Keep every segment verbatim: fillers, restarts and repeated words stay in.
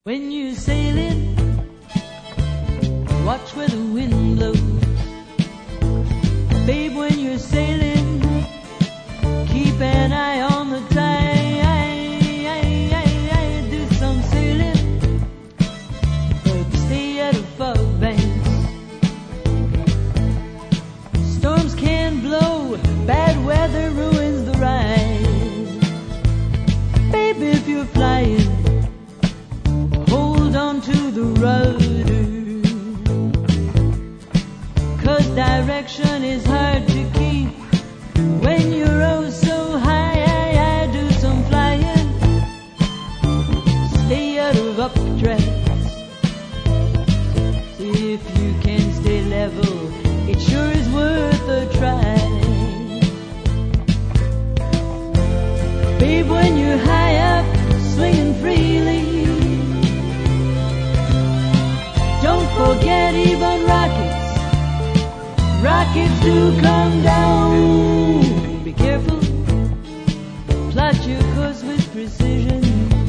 When you're sailing, watch where the wind blows. Babe, when you're sailing, keep an eye on the tide. Do some sailing, but stay out of fog banks. Storms can blow, bad weather ruins the ride. Babe, if you're flying, hold on to the rudder, 'cause direction is hard to keep when you're oh so high. I do some flying, stay out of updrafts. If you can stay level, it sure is worth a try. Babe, when you're high up, swinging freely, don't forget even rockets. Rockets do come down. Be careful, plot your course with precision.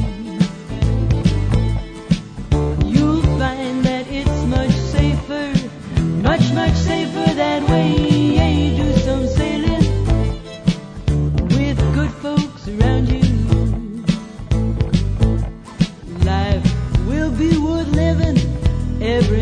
You'll find that it's much safer, much, much safer that way. Do some sailing with good folks around you. Life will be worth living every